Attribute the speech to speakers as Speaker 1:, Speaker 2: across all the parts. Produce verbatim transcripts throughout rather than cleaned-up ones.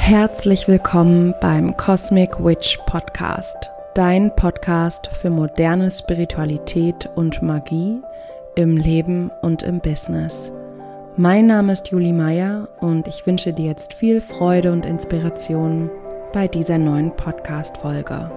Speaker 1: Herzlich willkommen beim Cosmic Witch Podcast, dein Podcast für moderne Spiritualität und Magie im Leben und im Business. Mein Name ist Julie Meyer und ich wünsche dir jetzt viel Freude und Inspiration bei dieser neuen Podcast-Folge.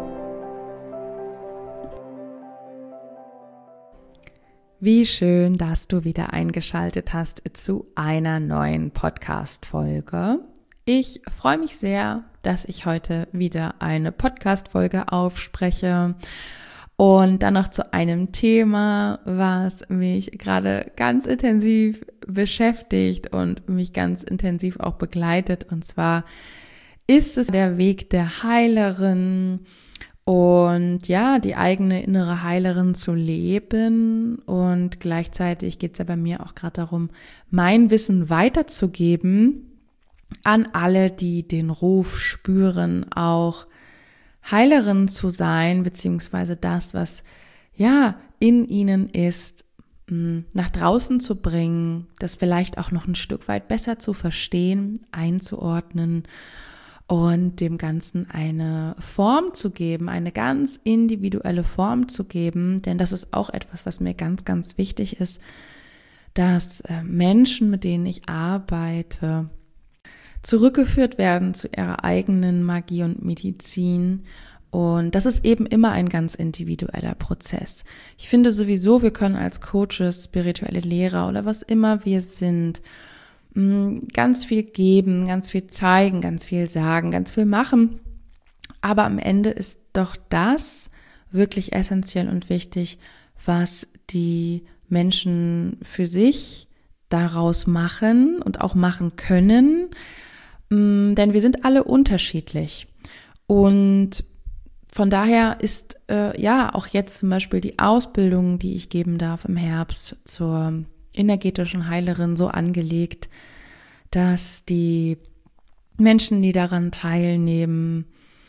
Speaker 1: Wie schön, dass du wieder eingeschaltet hast zu einer neuen Podcast-Folge. Ich freue mich sehr, dass ich heute wieder eine Podcast-Folge aufspreche und dann noch zu einem Thema, was mich gerade ganz intensiv beschäftigt und mich ganz intensiv auch begleitet. Und zwar ist es der Weg der Heilerin und ja, die eigene innere Heilerin zu leben. Und gleichzeitig geht es ja bei mir auch gerade darum, mein Wissen weiterzugeben an alle, die den Ruf spüren, auch Heilerin zu sein, beziehungsweise das, was ja in ihnen ist, nach draußen zu bringen, das vielleicht auch noch ein Stück weit besser zu verstehen, einzuordnen und dem Ganzen eine Form zu geben, eine ganz individuelle Form zu geben, denn das ist auch etwas, was mir ganz, ganz wichtig ist, dass Menschen, mit denen ich arbeite, zurückgeführt werden zu ihrer eigenen Magie und Medizin. Und das ist eben immer ein ganz individueller Prozess. Ich finde sowieso, wir können als Coaches, spirituelle Lehrer oder was immer wir sind, ganz viel geben, ganz viel zeigen, ganz viel sagen, ganz viel machen. Aber am Ende ist doch das wirklich essentiell und wichtig, was die Menschen für sich daraus machen und auch machen können. Denn wir sind alle unterschiedlich und von daher ist äh, ja auch jetzt zum Beispiel die Ausbildung, die ich geben darf im Herbst zur energetischen Heilerin so angelegt, dass die Menschen, die daran teilnehmen,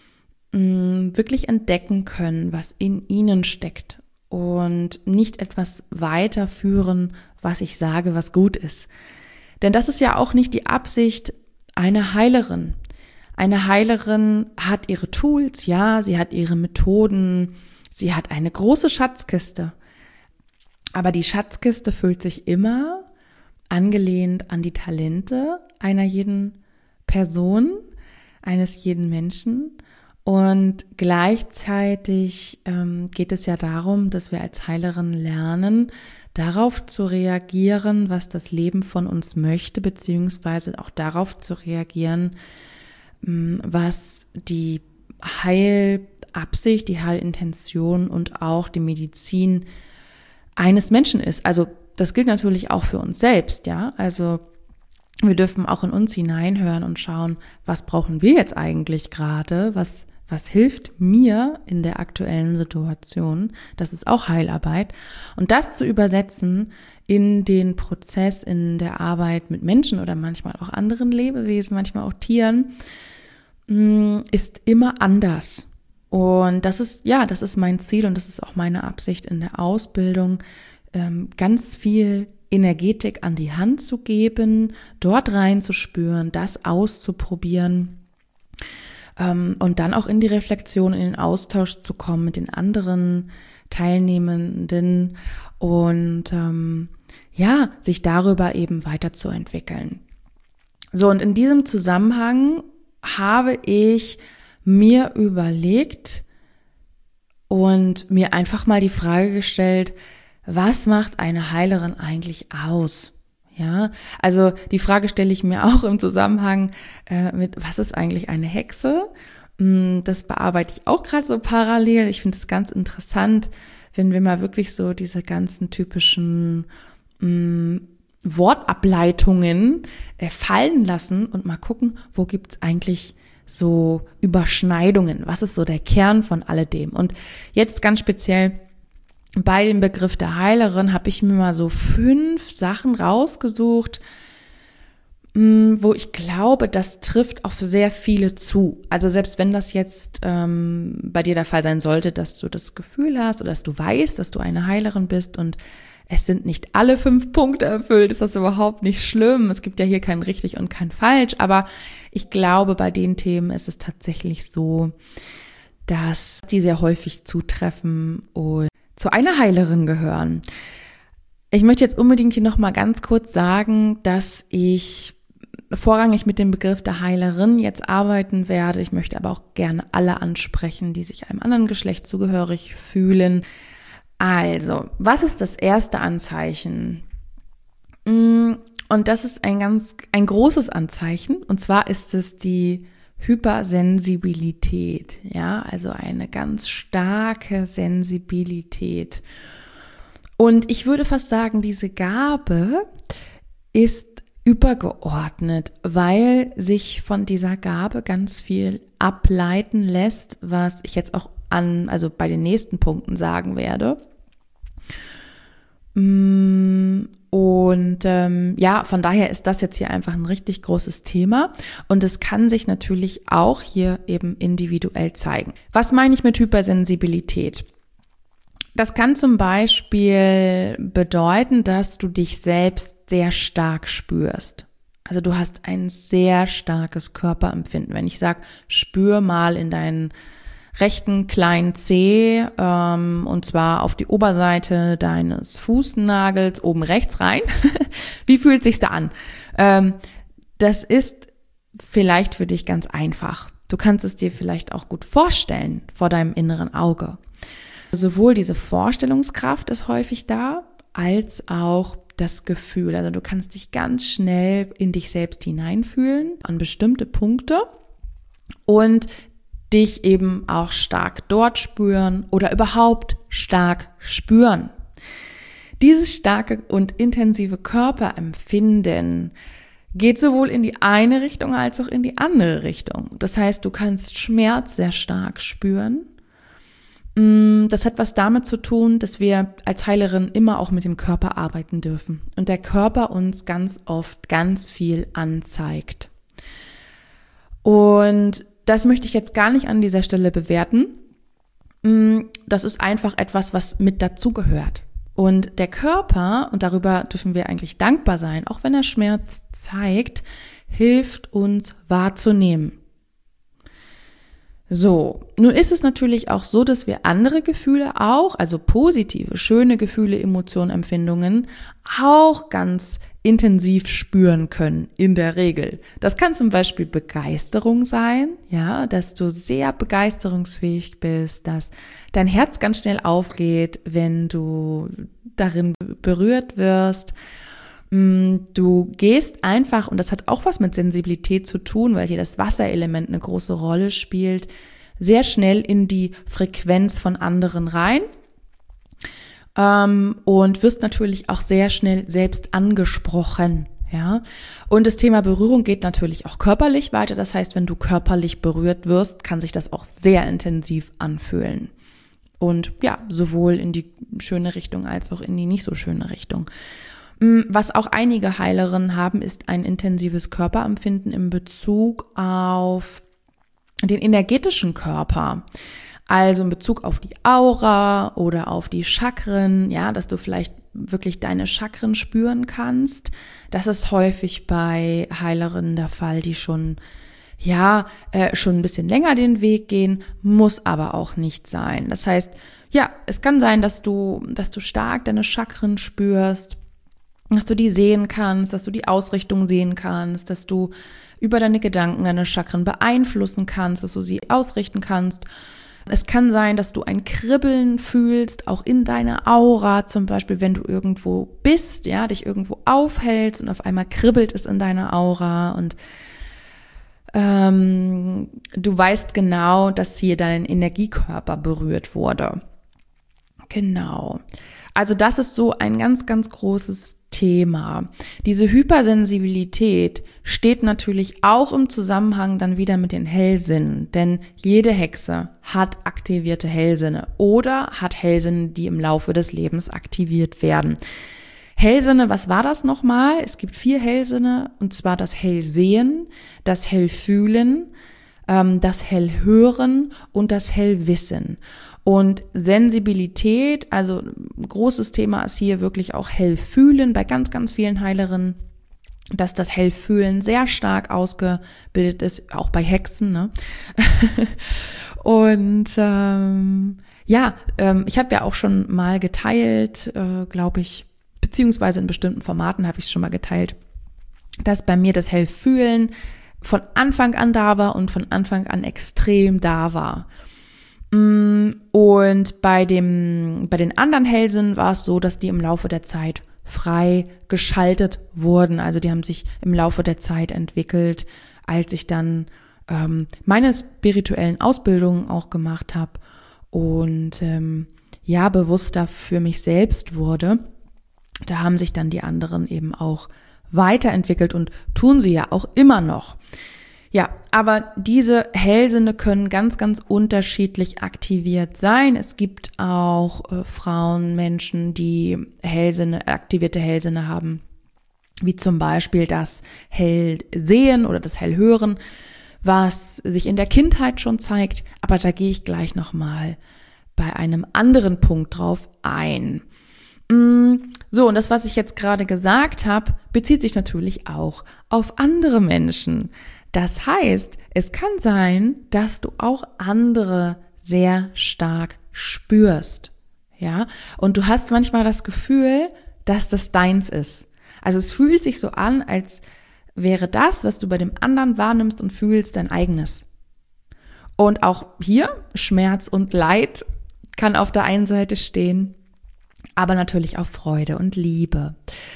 Speaker 1: mh, wirklich entdecken können, was in ihnen steckt und nicht etwas weiterführen, was ich sage, was gut ist. Denn das ist ja auch nicht die Absicht einer Heilerin. Eine Heilerin hat ihre Tools, ja, sie hat ihre Methoden, sie hat eine große Schatzkiste. Aber die Schatzkiste füllt sich immer angelehnt an die Talente einer jeden Person, eines jeden Menschen. Und gleichzeitig ähm, geht es ja darum, dass wir als Heilerin lernen, darauf zu reagieren, was das Leben von uns möchte, beziehungsweise auch darauf zu reagieren, was die Heilabsicht, die Heilintention und auch die Medizin eines Menschen ist. Also das gilt natürlich auch für uns selbst, ja. Also wir dürfen auch in uns hineinhören und schauen, was brauchen wir jetzt eigentlich gerade, was Was hilft mir in der aktuellen Situation? Das ist auch Heilarbeit. Und das zu übersetzen in den Prozess, in der Arbeit mit Menschen oder manchmal auch anderen Lebewesen, manchmal auch Tieren, ist immer anders. Und das ist, ja, das ist mein Ziel und das ist auch meine Absicht in der Ausbildung, ganz viel Energetik an die Hand zu geben, dort reinzuspüren, das auszuprobieren. Und dann auch in die Reflexion, in den Austausch zu kommen mit den anderen Teilnehmenden und ähm, ja, sich darüber eben weiterzuentwickeln. So, und in diesem Zusammenhang habe ich mir überlegt und mir einfach mal die Frage gestellt, was macht eine Heilerin eigentlich aus? Ja, also die Frage stelle ich mir auch im Zusammenhang äh, mit, was ist eigentlich eine Hexe? Das bearbeite ich auch gerade so parallel. Ich finde es ganz interessant, wenn wir mal wirklich so diese ganzen typischen mh, Wortableitungen äh, fallen lassen und mal gucken, wo gibt es eigentlich so Überschneidungen? Was ist so der Kern von alledem? Und jetzt ganz speziell bei dem Begriff der Heilerin habe ich mir mal so fünf Sachen rausgesucht, wo ich glaube, das trifft auf sehr viele zu. Also selbst wenn das jetzt ähm, bei dir der Fall sein sollte, dass du das Gefühl hast oder dass du weißt, dass du eine Heilerin bist und Es sind nicht alle fünf Punkte erfüllt, ist das überhaupt nicht schlimm. Es gibt ja hier kein richtig und kein falsch, aber ich glaube, bei den Themen ist es tatsächlich so, dass die sehr häufig zutreffen und zu einer Heilerin gehören. Ich möchte jetzt unbedingt hier nochmal ganz kurz sagen, dass ich vorrangig mit dem Begriff der Heilerin jetzt arbeiten werde. Ich möchte aber auch gerne alle ansprechen, die sich einem anderen Geschlecht zugehörig fühlen. Also, was ist das erste Anzeichen? Und das ist ein ganz, ein großes Anzeichen. Und zwar ist es die Hypersensibilität. Ja, also eine ganz starke Sensibilität. Und ich würde fast sagen, diese Gabe ist übergeordnet, weil sich von dieser Gabe ganz viel ableiten lässt, was ich jetzt auch an, also bei den nächsten Punkten sagen werde. Und ähm, ja, von daher ist das jetzt hier einfach ein richtig großes Thema und es kann sich natürlich auch hier eben individuell zeigen. Was meine ich mit Hypersensibilität? Das kann zum Beispiel bedeuten, dass du dich selbst sehr stark spürst. Also du hast ein sehr starkes Körperempfinden. Wenn ich sage, spür mal in deinen rechten kleinen Zeh, ähm, und zwar auf die Oberseite deines Fußnagels oben rechts rein. Wie fühlt sich's da an? Ähm, das ist vielleicht für dich ganz einfach. Du kannst es dir vielleicht auch gut vorstellen vor deinem inneren Auge. Sowohl diese Vorstellungskraft ist häufig da, als auch das Gefühl. Also du kannst dich ganz schnell in dich selbst hineinfühlen, an bestimmte Punkte und dich eben auch stark dort spüren oder überhaupt stark spüren. Dieses starke und intensive Körperempfinden geht sowohl in die eine Richtung als auch in die andere Richtung. Das heißt, du kannst Schmerz sehr stark spüren. Das hat was damit zu tun, dass wir als Heilerin immer auch mit dem Körper arbeiten dürfen und der Körper uns ganz oft ganz viel anzeigt. Und das möchte ich jetzt gar nicht an dieser Stelle bewerten. Das ist einfach etwas, was mit dazugehört. Und der Körper, und darüber dürfen wir eigentlich dankbar sein, auch wenn er Schmerz zeigt, hilft uns wahrzunehmen. So, nun ist es natürlich auch so, dass wir andere Gefühle auch, also positive, schöne Gefühle, Emotionen, Empfindungen, auch ganz intensiv spüren können, in der Regel. Das kann zum Beispiel Begeisterung sein, ja, dass du sehr begeisterungsfähig bist, dass dein Herz ganz schnell aufgeht, wenn du darin berührt wirst. Du gehst einfach, und das hat auch was mit Sensibilität zu tun, weil hier das Wasserelement eine große Rolle spielt, sehr schnell in die Frequenz von anderen rein. Ähm, und wirst natürlich auch sehr schnell selbst angesprochen, ja. Und das Thema Berührung geht natürlich auch körperlich weiter. Das heißt, wenn du körperlich berührt wirst, kann sich das auch sehr intensiv anfühlen. Und ja, sowohl in die schöne Richtung als auch in die nicht so schöne Richtung. Was auch einige Heilerinnen haben, ist ein intensives Körperempfinden in Bezug auf den energetischen Körper. Also in Bezug auf die Aura oder auf die Chakren, ja, dass du vielleicht wirklich deine Chakren spüren kannst. Das ist häufig bei Heilerinnen der Fall, die schon, ja, äh, schon ein bisschen länger den Weg gehen, muss aber auch nicht sein. Das heißt, ja, es kann sein, dass du, dass du stark deine Chakren spürst, dass du die sehen kannst, dass du die Ausrichtung sehen kannst, dass du über deine Gedanken deine Chakren beeinflussen kannst, dass du sie ausrichten kannst. Es kann sein, dass du ein Kribbeln fühlst, auch in deiner Aura, zum Beispiel, wenn du irgendwo bist, ja, dich irgendwo aufhältst und auf einmal kribbelt es in deiner Aura und ähm, du weißt genau, dass hier dein Energiekörper berührt wurde. Genau. Also das ist so ein ganz, ganz großes Thema. Diese Hypersensibilität steht natürlich auch im Zusammenhang dann wieder mit den Hellsinnen, denn jede Hexe hat aktivierte Hellsinne oder hat Hellsinne, die im Laufe des Lebens aktiviert werden. Hellsinne, was war das nochmal? Es gibt vier Hellsinne, und zwar das Hellsehen, das Hellfühlen, das Hellhören und das Hellwissen. Und Sensibilität, also ein großes Thema ist hier wirklich auch Hellfühlen bei ganz, ganz vielen Heilerinnen, dass das Hellfühlen sehr stark ausgebildet ist, auch bei Hexen, ne? Und ähm, ja, ähm, ich habe ja auch schon mal geteilt, äh, glaube ich, beziehungsweise in bestimmten Formaten habe ich es schon mal geteilt, dass bei mir das Hellfühlen von Anfang an da war und von Anfang an extrem da war. Und bei dem, bei den anderen Hellsinnen war es so, dass die im Laufe der Zeit frei geschaltet wurden. Also die haben sich im Laufe der Zeit entwickelt, als ich dann ähm, meine spirituellen Ausbildungen auch gemacht habe und ähm, ja, bewusster für mich selbst wurde. Da haben sich dann die anderen eben auch weiterentwickelt und tun sie ja auch immer noch. Ja, aber diese Hellsinne können ganz, ganz unterschiedlich aktiviert sein. Es gibt auch äh, Frauen, Menschen, die Hellsinne, aktivierte Hellsinne haben, wie zum Beispiel das Hellsehen oder das Hellhören, was sich in der Kindheit schon zeigt. Aber da gehe ich gleich nochmal bei einem anderen Punkt drauf ein. So, und das, was ich jetzt gerade gesagt habe, bezieht sich natürlich auch auf andere Menschen. Das heißt, es kann sein, dass du auch andere sehr stark spürst, ja? Und du hast manchmal das Gefühl, dass das deins ist. Also es fühlt sich so an, als wäre das, was du bei dem anderen wahrnimmst und fühlst, dein eigenes. Und auch hier Schmerz und Leid kann auf der einen Seite stehen, aber natürlich auch Freude und Liebe.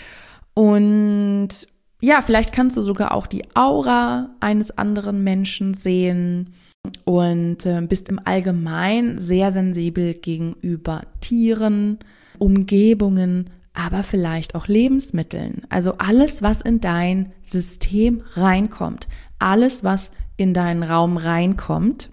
Speaker 1: Und ja, vielleicht kannst du sogar auch die Aura eines anderen Menschen sehen und äh, bist im Allgemeinen sehr sensibel gegenüber Tieren, Umgebungen, aber vielleicht auch Lebensmitteln. Also alles, was in dein System reinkommt, alles, was in deinen Raum reinkommt,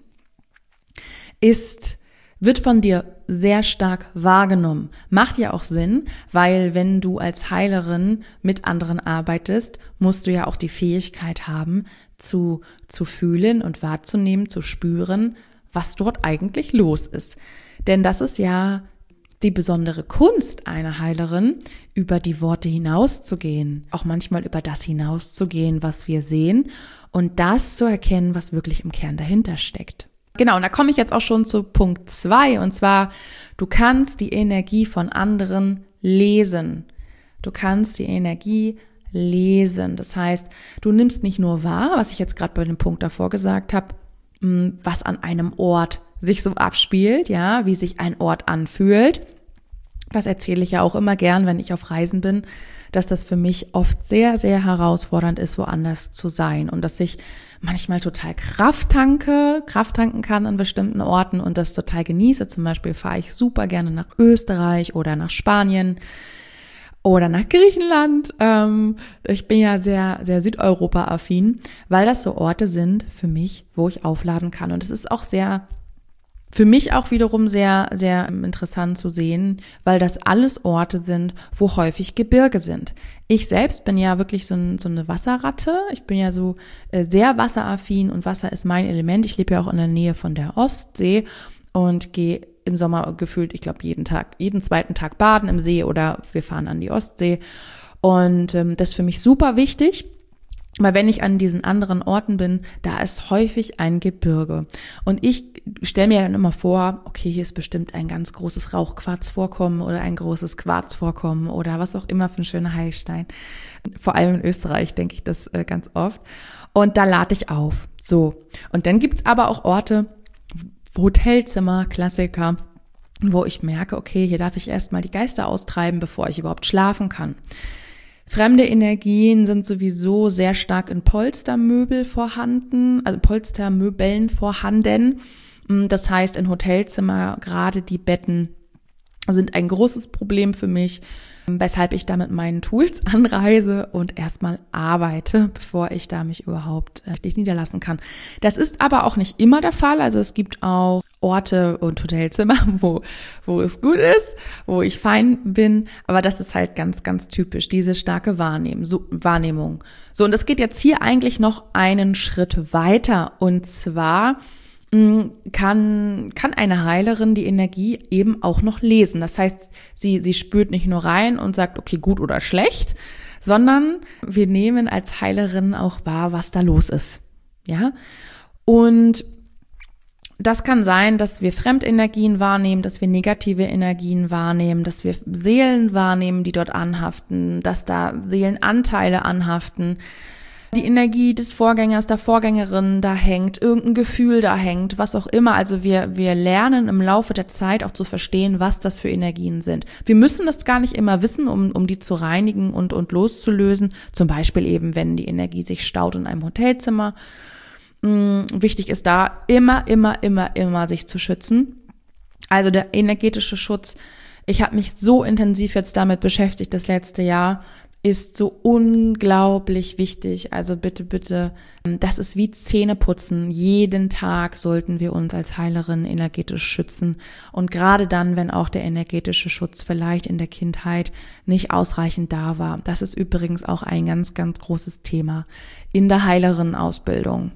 Speaker 1: ist wird von dir sehr stark wahrgenommen. Macht ja auch Sinn, weil wenn du als Heilerin mit anderen arbeitest, musst du ja auch die Fähigkeit haben, zu, zu fühlen und wahrzunehmen, zu spüren, was dort eigentlich los ist. Denn das ist ja die besondere Kunst einer Heilerin, über die Worte hinauszugehen, auch manchmal über das hinauszugehen, was wir sehen und das zu erkennen, was wirklich im Kern dahinter steckt. Genau, und da komme ich jetzt auch schon zu Punkt zwei, und zwar, du kannst die Energie von anderen lesen. Du kannst die Energie lesen. Das heißt, du nimmst nicht nur wahr, was ich jetzt gerade bei dem Punkt davor gesagt habe, was an einem Ort sich so abspielt, ja, wie sich ein Ort anfühlt. Das erzähle ich ja auch immer gern, wenn ich auf Reisen bin, dass das für mich oft sehr, sehr herausfordernd ist, woanders zu sein und dass ich manchmal total Kraft tanke, Kraft tanken kann an bestimmten Orten und das total genieße. Zum Beispiel fahre ich super gerne nach Österreich oder nach Spanien oder nach Griechenland. Ähm, ich bin ja sehr, sehr Südeuropa-affin, weil das so Orte sind für mich, wo ich aufladen kann. Und es ist auch sehr, für mich auch wiederum sehr, sehr interessant zu sehen, weil das alles Orte sind, wo häufig Gebirge sind. Ich selbst bin ja wirklich so, ein, so eine Wasserratte. Ich bin ja so äh, sehr wasseraffin und Wasser ist mein Element. Ich lebe ja auch in der Nähe von der Ostsee und gehe im Sommer gefühlt, ich glaube, jeden Tag, jeden zweiten Tag baden im See oder wir fahren an die Ostsee. Und ähm, das ist für mich super wichtig. Weil wenn ich an diesen anderen Orten bin, da ist häufig ein Gebirge. Und ich stelle mir dann immer vor, okay, hier ist bestimmt ein ganz großes Rauchquarzvorkommen oder ein großes Quarzvorkommen oder was auch immer für ein schöner Heilstein. Vor allem in Österreich denke ich das äh, ganz oft. Und da lade ich auf. So. Und dann gibt's aber auch Orte, Hotelzimmer, Klassiker, wo ich merke, okay, hier darf ich erstmal die Geister austreiben, bevor ich überhaupt schlafen kann. Fremde Energien sind sowieso sehr stark in Polstermöbel vorhanden, also Polstermöbeln vorhanden. Das heißt, in Hotelzimmer, gerade die Betten sind ein großes Problem für mich, weshalb ich da mit meinen Tools anreise und erstmal arbeite, bevor ich da mich überhaupt äh, niederlassen kann. Das ist aber auch nicht immer der Fall. Also es gibt auch Orte und Hotelzimmer, wo, wo es gut ist, wo ich fein bin. Aber das ist halt ganz, ganz typisch, diese starke Wahrnehmen, so, Wahrnehmung. So, und das geht jetzt hier eigentlich noch einen Schritt weiter. Und zwar kann, kann eine Heilerin die Energie eben auch noch lesen. Das heißt, sie, sie spürt nicht nur rein und sagt, okay, gut oder schlecht, sondern wir nehmen als Heilerin auch wahr, was da los ist. Ja? Und das kann sein, dass wir Fremdenergien wahrnehmen, dass wir negative Energien wahrnehmen, dass wir Seelen wahrnehmen, die dort anhaften, dass da Seelenanteile anhaften, die Energie des Vorgängers, der Vorgängerin da hängt, irgendein Gefühl da hängt, was auch immer. Also wir, wir lernen im Laufe der Zeit auch zu verstehen, was das für Energien sind. Wir müssen das gar nicht immer wissen, um, um die zu reinigen und, und loszulösen. Zum Beispiel eben, wenn die Energie sich staut in einem Hotelzimmer. Wichtig ist da immer, immer, immer, immer sich zu schützen. Also der energetische Schutz, ich habe mich so intensiv jetzt damit beschäftigt das letzte Jahr, ist so unglaublich wichtig. Also bitte, bitte, das ist wie Zähneputzen. Jeden Tag sollten wir uns als Heilerin energetisch schützen. Und gerade dann, wenn auch der energetische Schutz vielleicht in der Kindheit nicht ausreichend da war. Das ist übrigens auch ein ganz, ganz großes Thema in der Heilerinnenausbildung.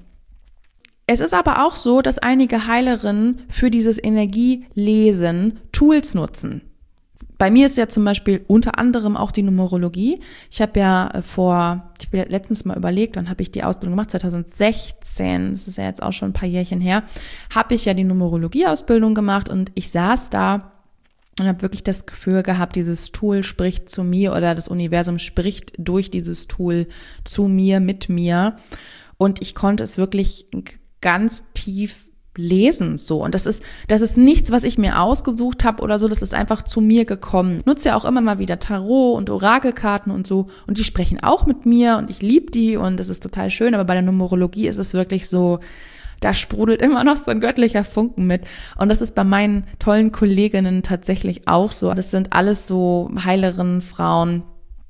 Speaker 1: Es ist aber auch so, dass einige Heilerinnen für dieses Energielesen Tools nutzen. Bei mir ist ja zum Beispiel unter anderem auch die Numerologie. Ich habe ja vor, ich habe letztens mal überlegt, wann habe ich die Ausbildung gemacht? zwanzig sechzehn, das ist ja jetzt auch schon ein paar Jährchen her, habe ich ja die Numerologie-Ausbildung gemacht und ich saß da und habe wirklich das Gefühl gehabt, dieses Tool spricht zu mir oder das Universum spricht durch dieses Tool zu mir, mit mir. Und ich konnte es wirklich ganz tief lesen, so. Und das ist, das ist nichts, was ich mir ausgesucht habe oder so, das ist einfach zu mir gekommen. Ich nutze ja auch immer mal wieder Tarot und Orakelkarten und so und die sprechen auch mit mir und ich liebe die und das ist total schön, aber bei der Numerologie ist es wirklich so, da sprudelt immer noch so ein göttlicher Funken mit und das ist bei meinen tollen Kolleginnen tatsächlich auch so. Das sind alles so Heilerinnen, Frauen,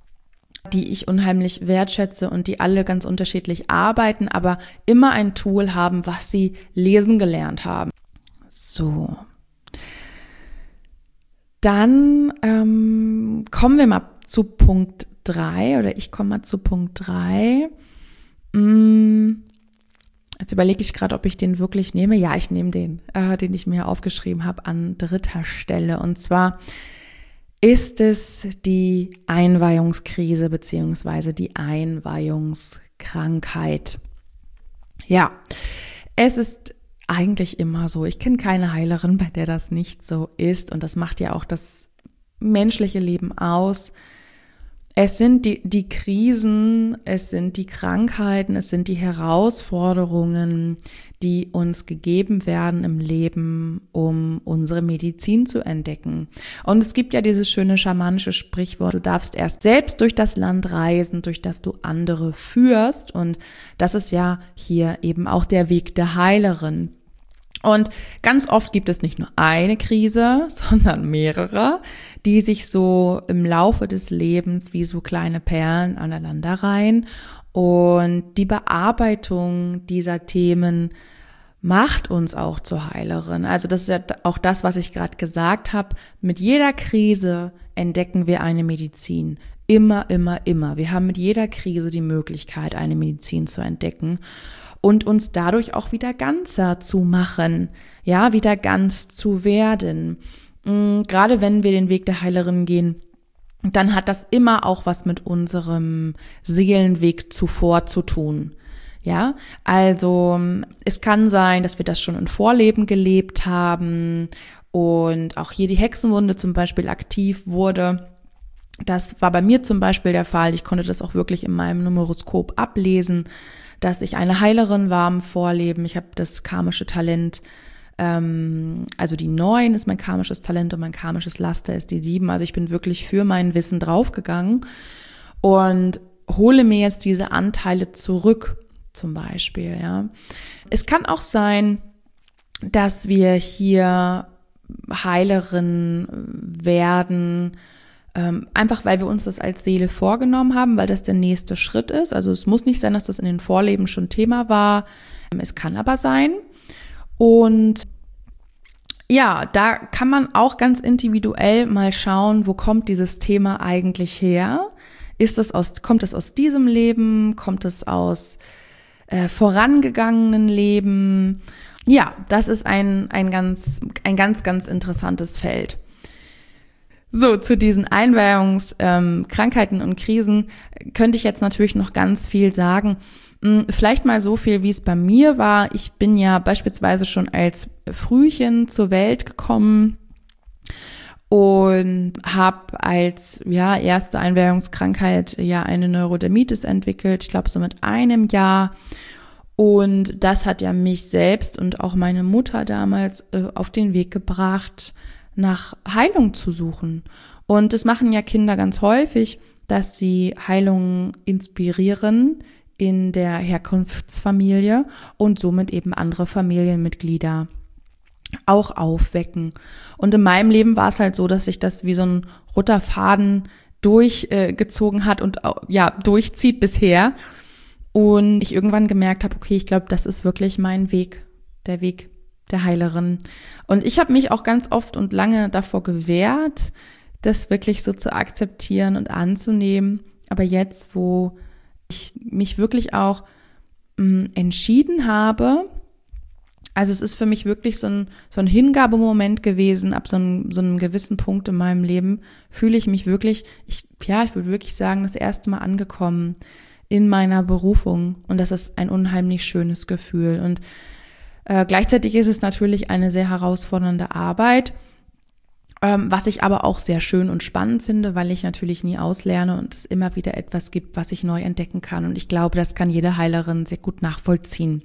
Speaker 1: die ich unheimlich wertschätze und die alle ganz unterschiedlich arbeiten, aber immer ein Tool haben, was sie lesen gelernt haben. So. Dann ähm, kommen wir mal zu Punkt drei oder ich komme mal zu Punkt drei. Hm, jetzt überlege ich gerade, ob ich den wirklich nehme. Ja, ich nehme den, äh, den ich mir aufgeschrieben habe an dritter Stelle und zwar ist es die Einweihungskrise beziehungsweise die Einweihungskrankheit. Ja, es ist eigentlich immer so. Ich kenne keine Heilerin, bei der das nicht so ist und das macht ja auch das menschliche Leben aus. Es sind die, die Krisen, es sind die Krankheiten, es sind die Herausforderungen, die uns gegeben werden im Leben, um unsere Medizin zu entdecken. Und es gibt ja dieses schöne schamanische Sprichwort, du darfst erst selbst durch das Land reisen, durch das du andere führst. Und das ist ja hier eben auch der Weg der Heilerin. Und ganz oft gibt es nicht nur eine Krise, sondern mehrere, die sich so im Laufe des Lebens wie so kleine Perlen aneinanderreihen. Und die Bearbeitung dieser Themen macht uns auch zur Heilerin. Also das ist ja auch das, was ich gerade gesagt habe. Mit jeder Krise entdecken wir eine Medizin. Immer, immer, immer. Wir haben mit jeder Krise die Möglichkeit, eine Medizin zu entdecken. Und uns dadurch auch wieder ganzer zu machen, ja, wieder ganz zu werden. Gerade wenn wir den Weg der Heilerin gehen, dann hat das immer auch was mit unserem Seelenweg zuvor zu tun. Ja, also es kann sein, dass wir das schon in Vorleben gelebt haben und auch hier die Hexenwunde zum Beispiel aktiv wurde. Das war bei mir zum Beispiel der Fall. Ich konnte das auch wirklich in meinem Numeroskop ablesen, dass ich eine Heilerin war im Vorleben. Ich habe das karmische Talent, ähm, also die neun ist mein karmisches Talent und mein karmisches Laster ist die sieben. Also ich bin wirklich für mein Wissen draufgegangen und hole mir jetzt diese Anteile zurück, zum Beispiel. Ja. Es kann auch sein, dass wir hier Heilerin werden, einfach weil wir uns das als Seele vorgenommen haben, weil das der nächste Schritt ist. Also es muss nicht sein, dass das in den Vorleben schon Thema war. Es kann aber sein. Und ja, da kann man auch ganz individuell mal schauen, wo kommt dieses Thema eigentlich her? Ist es aus, kommt es aus diesem Leben? Kommt es aus äh, vorangegangenen Leben? ja, das ist ein, ein ganz, ein ganz, ganz interessantes Feld. So, zu diesen Einweihungskrankheiten ähm, und Krisen könnte ich jetzt natürlich noch ganz viel sagen. Vielleicht mal so viel, wie es bei mir war. Ich bin ja beispielsweise schon als Frühchen zur Welt gekommen und habe als ja erste Einweihungskrankheit ja eine Neurodermitis entwickelt. Ich glaube so mit einem Jahr. Und das hat ja mich selbst und auch meine Mutter damals äh, auf den Weg gebracht, nach Heilung zu suchen. Und das machen ja Kinder ganz häufig, dass sie Heilung inspirieren in der Herkunftsfamilie und somit eben andere Familienmitglieder auch aufwecken. Und in meinem Leben war es halt so, dass sich das wie so ein roter Faden durchgezogen äh, hat und ja durchzieht bisher. Und ich irgendwann gemerkt habe, okay, ich glaube, das ist wirklich mein Weg, der Weg der Heilerin. Und ich habe mich auch ganz oft und lange davor gewehrt, das wirklich so zu akzeptieren und anzunehmen. Aber jetzt, wo ich mich wirklich auch mh, entschieden habe, also es ist für mich wirklich so ein, so ein Hingabemoment gewesen, ab so einem, so einem gewissen Punkt in meinem Leben fühle ich mich wirklich, ich, ja, ich würde wirklich sagen, das erste Mal angekommen in meiner Berufung. Und das ist ein unheimlich schönes Gefühl. Und äh, gleichzeitig ist es natürlich eine sehr herausfordernde Arbeit, Ähm, was ich aber auch sehr schön und spannend finde, weil ich natürlich nie auslerne und es immer wieder etwas gibt, was ich neu entdecken kann. Und ich glaube, das kann jede Heilerin sehr gut nachvollziehen.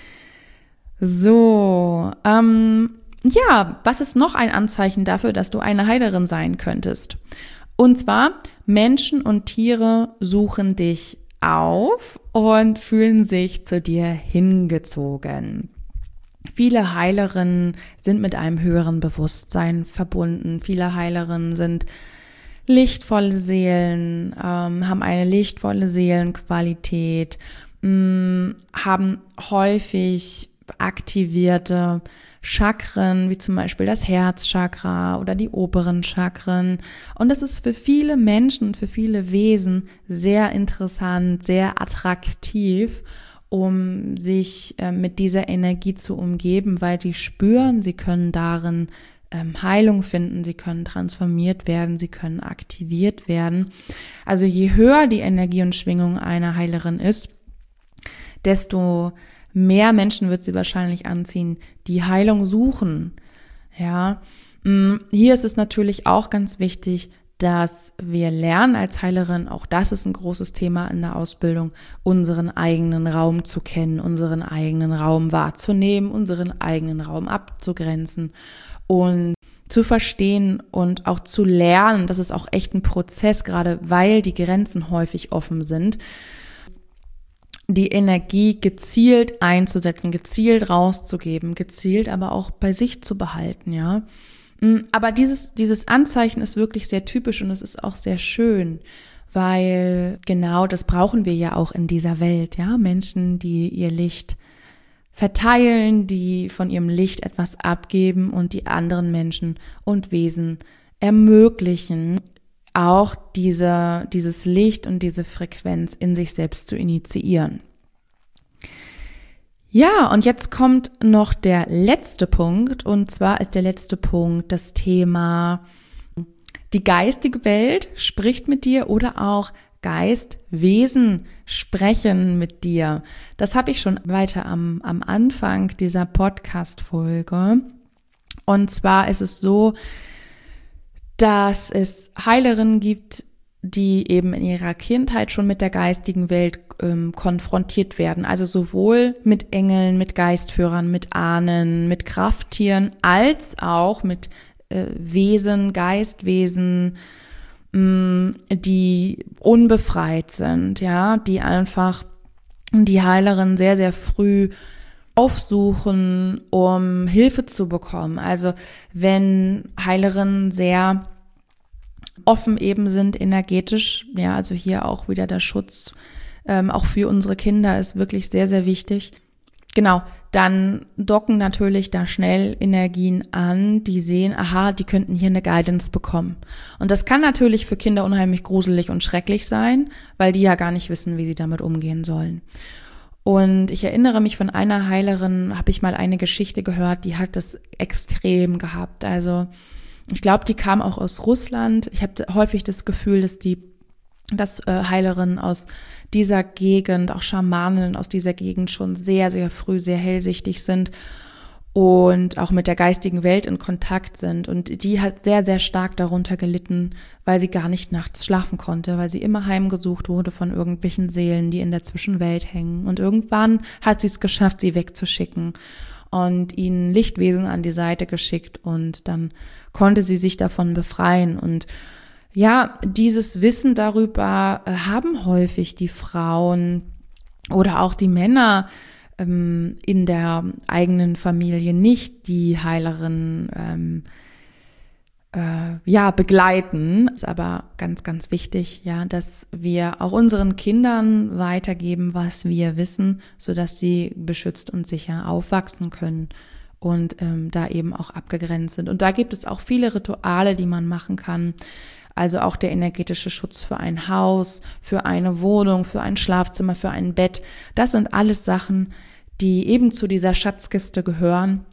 Speaker 1: So, ähm, ja, was ist noch ein Anzeichen dafür, dass du eine Heilerin sein könntest? Und zwar, Menschen und Tiere suchen dich auf und fühlen sich zu dir hingezogen. Viele Heilerinnen sind mit einem höheren Bewusstsein verbunden. Viele Heilerinnen sind lichtvolle Seelen, ähm, haben eine lichtvolle Seelenqualität, mh, haben häufig aktivierte Chakren, wie zum Beispiel das Herzchakra oder die oberen Chakren. Und das ist für viele Menschen und für viele Wesen sehr interessant, sehr attraktiv, um sich äh, mit dieser Energie zu umgeben, weil sie spüren, sie können darin ähm, Heilung finden, sie können transformiert werden, sie können aktiviert werden. Also je höher die Energie und Schwingung einer Heilerin ist, desto mehr Menschen wird sie wahrscheinlich anziehen, die Heilung suchen. Ja, hier ist es natürlich auch ganz wichtig, dass wir lernen als Heilerin, auch das ist ein großes Thema in der Ausbildung, unseren eigenen Raum zu kennen, unseren eigenen Raum wahrzunehmen, unseren eigenen Raum abzugrenzen und zu verstehen und auch zu lernen. Das ist auch echt ein Prozess, gerade weil die Grenzen häufig offen sind, die Energie gezielt einzusetzen, gezielt rauszugeben, gezielt aber auch bei sich zu behalten, ja. Aber dieses, dieses Anzeichen ist wirklich sehr typisch und es ist auch sehr schön, weil genau das brauchen wir ja auch in dieser Welt, ja. Menschen, die ihr Licht verteilen, die von ihrem Licht etwas abgeben und die anderen Menschen und Wesen ermöglichen, auch diese, dieses Licht und diese Frequenz in sich selbst zu initiieren. Ja, und jetzt kommt noch der letzte Punkt, und zwar ist der letzte Punkt das Thema, die geistige Welt spricht mit dir oder auch Geistwesen sprechen mit dir. Das habe ich schon weiter am, am Anfang dieser Podcast-Folge. Und zwar ist es so, dass es Heilerinnen gibt, die eben in ihrer Kindheit schon mit der geistigen Welt ähm, konfrontiert werden. Also sowohl mit Engeln, mit Geistführern, mit Ahnen, mit Krafttieren, als auch mit äh, Wesen, Geistwesen, mh, die unbefreit sind, ja, die einfach die Heilerin sehr, sehr früh aufsuchen, um Hilfe zu bekommen. Also wenn Heilerinnen sehr offen eben sind, energetisch, ja, also hier auch wieder der Schutz, ähm, auch für unsere Kinder ist wirklich sehr, sehr wichtig. Genau, dann docken natürlich da schnell Energien an, die sehen, aha, die könnten hier eine Guidance bekommen. Und das kann natürlich für Kinder unheimlich gruselig und schrecklich sein, weil die ja gar nicht wissen, wie sie damit umgehen sollen. Und ich erinnere mich, von einer Heilerin habe ich mal eine Geschichte gehört, die hat das extrem gehabt. Also ich glaube, die kam auch aus Russland. Ich habe häufig das Gefühl, dass die dass äh, Heilerinnen aus dieser Gegend, auch Schamaninnen aus dieser Gegend schon sehr, sehr früh sehr hellsichtig sind und auch mit der geistigen Welt in Kontakt sind. Und die hat sehr, sehr stark darunter gelitten, weil sie gar nicht nachts schlafen konnte, weil sie immer heimgesucht wurde von irgendwelchen Seelen, die in der Zwischenwelt hängen. Und irgendwann hat sie es geschafft, sie wegzuschicken und ihnen Lichtwesen an die Seite geschickt. Und dann konnte sie sich davon befreien. Und ja, dieses Wissen darüber äh, haben häufig die Frauen oder auch die Männer ähm, in der eigenen Familie nicht, die Heilerinnen ähm, äh, ja, begleiten. Ist aber ganz, ganz wichtig, ja, dass wir auch unseren Kindern weitergeben, was wir wissen, sodass sie beschützt und sicher aufwachsen können und ähm, da eben auch abgegrenzt sind. Und da gibt es auch viele Rituale, die man machen kann. Also auch der energetische Schutz für ein Haus, für eine Wohnung, für ein Schlafzimmer, für ein Bett. Das sind alles Sachen, die eben zu dieser Schatzkiste gehören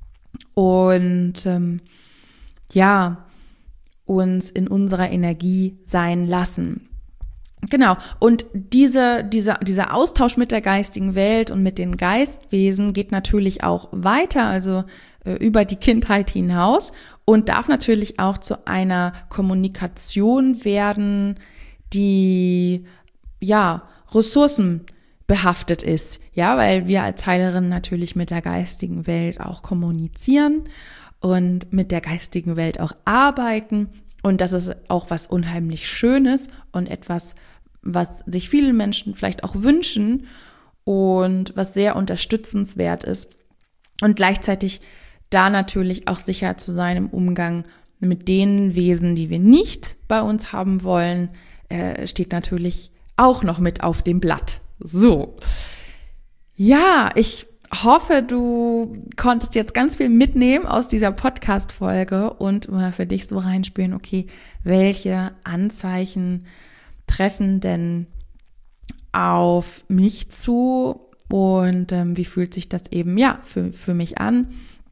Speaker 1: und ähm, ja, uns in unserer Energie sein lassen. Genau. Und diese, dieser, dieser Austausch mit der geistigen Welt und mit den Geistwesen geht natürlich auch weiter, also äh, über die Kindheit hinaus und darf natürlich auch zu einer Kommunikation werden, die, ja, ressourcenbehaftet ist. Ja, weil wir als Heilerin natürlich mit der geistigen Welt auch kommunizieren und mit der geistigen Welt auch arbeiten. Und das ist auch was unheimlich Schönes und etwas, was sich viele Menschen vielleicht auch wünschen und was sehr unterstützenswert ist. Und gleichzeitig da natürlich auch sicher zu sein im Umgang mit den Wesen, die wir nicht bei uns haben wollen, äh, steht natürlich auch noch mit auf dem Blatt. So. Ja, ich hoffe, du konntest jetzt ganz viel mitnehmen aus dieser Podcast-Folge und mal für dich so reinspüren, okay, welche Anzeichen treffen denn auf mich zu und ähm, wie fühlt sich das eben, ja, für, für mich an.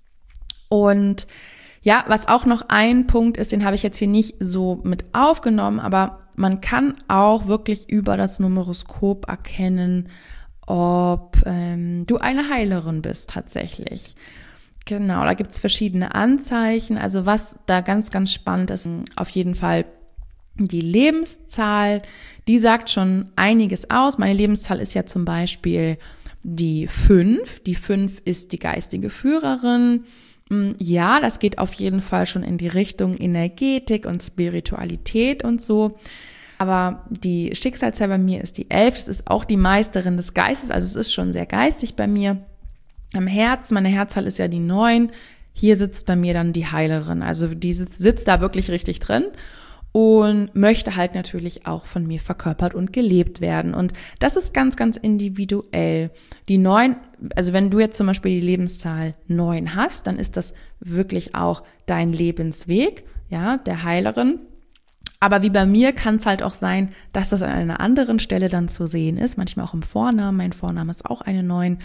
Speaker 1: Und ja, was auch noch ein Punkt ist, den habe ich jetzt hier nicht so mit aufgenommen, aber man kann auch wirklich über das Numeroskop erkennen, ob ähm, du eine Heilerin bist tatsächlich. Genau, da gibt es verschiedene Anzeichen. Also was da ganz, ganz spannend ist, auf jeden Fall die Lebenszahl, die sagt schon einiges aus. Meine Lebenszahl ist ja zum Beispiel die fünf. Die fünf ist die geistige Führerin. Ja, das geht auf jeden Fall schon in die Richtung Energetik und Spiritualität und so. Aber die Schicksalszahl bei mir ist die elf. Das ist auch die Meisterin des Geistes. Also es ist schon sehr geistig bei mir. Am Herz, meine Herzzahl ist ja die neun. Hier sitzt bei mir dann die Heilerin. Also die sitzt, sitzt da wirklich richtig drin und möchte halt natürlich auch von mir verkörpert und gelebt werden. Und das ist ganz, ganz individuell. Die neun, also wenn du jetzt zum Beispiel die Lebenszahl neun hast, dann ist das wirklich auch dein Lebensweg, ja, der Heilerin. Aber wie bei mir kann es halt auch sein, dass das an einer anderen Stelle dann zu sehen ist, manchmal auch im Vornamen. Mein Vorname ist auch eine neun.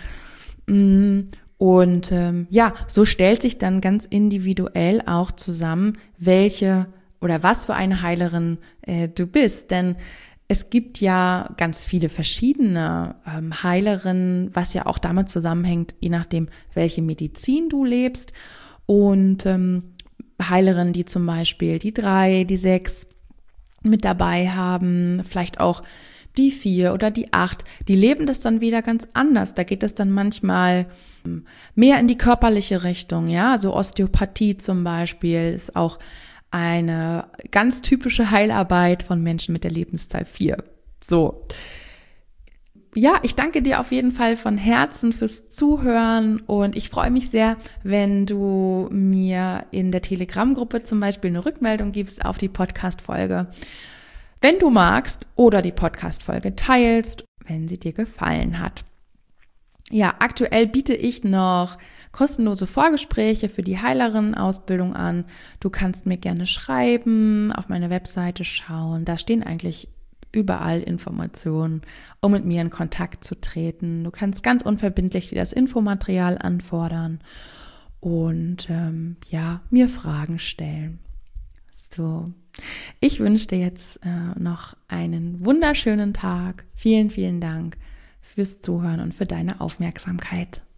Speaker 1: Und ähm, ja, so stellt sich dann ganz individuell auch zusammen, welche oder was für eine Heilerin äh, du bist. Denn es gibt ja ganz viele verschiedene ähm, Heilerinnen, was ja auch damit zusammenhängt, je nachdem, welche Medizin du lebst. Und ähm, Heilerinnen, die zum Beispiel die drei, die sechs mit dabei haben, vielleicht auch die vier oder die acht, die leben das dann wieder ganz anders. Da geht es dann manchmal mehr in die körperliche Richtung, ja, also Osteopathie zum Beispiel ist auch eine ganz typische Heilarbeit von Menschen mit der Lebenszahl vier. So. Ja, ich danke dir auf jeden Fall von Herzen fürs Zuhören und ich freue mich sehr, wenn du mir in der Telegram-Gruppe zum Beispiel eine Rückmeldung gibst auf die Podcast-Folge, wenn du magst, oder die Podcast-Folge teilst, wenn sie dir gefallen hat. Ja, aktuell biete ich noch kostenlose Vorgespräche für die Heilerinnen-Ausbildung an. Du kannst mir gerne schreiben, auf meine Webseite schauen. Da stehen eigentlich überall Informationen, um mit mir in Kontakt zu treten. Du kannst ganz unverbindlich dir das Infomaterial anfordern und ähm, ja, mir Fragen stellen. So, ich wünsche dir jetzt äh, noch einen wunderschönen Tag. Vielen, vielen Dank fürs Zuhören und für deine Aufmerksamkeit.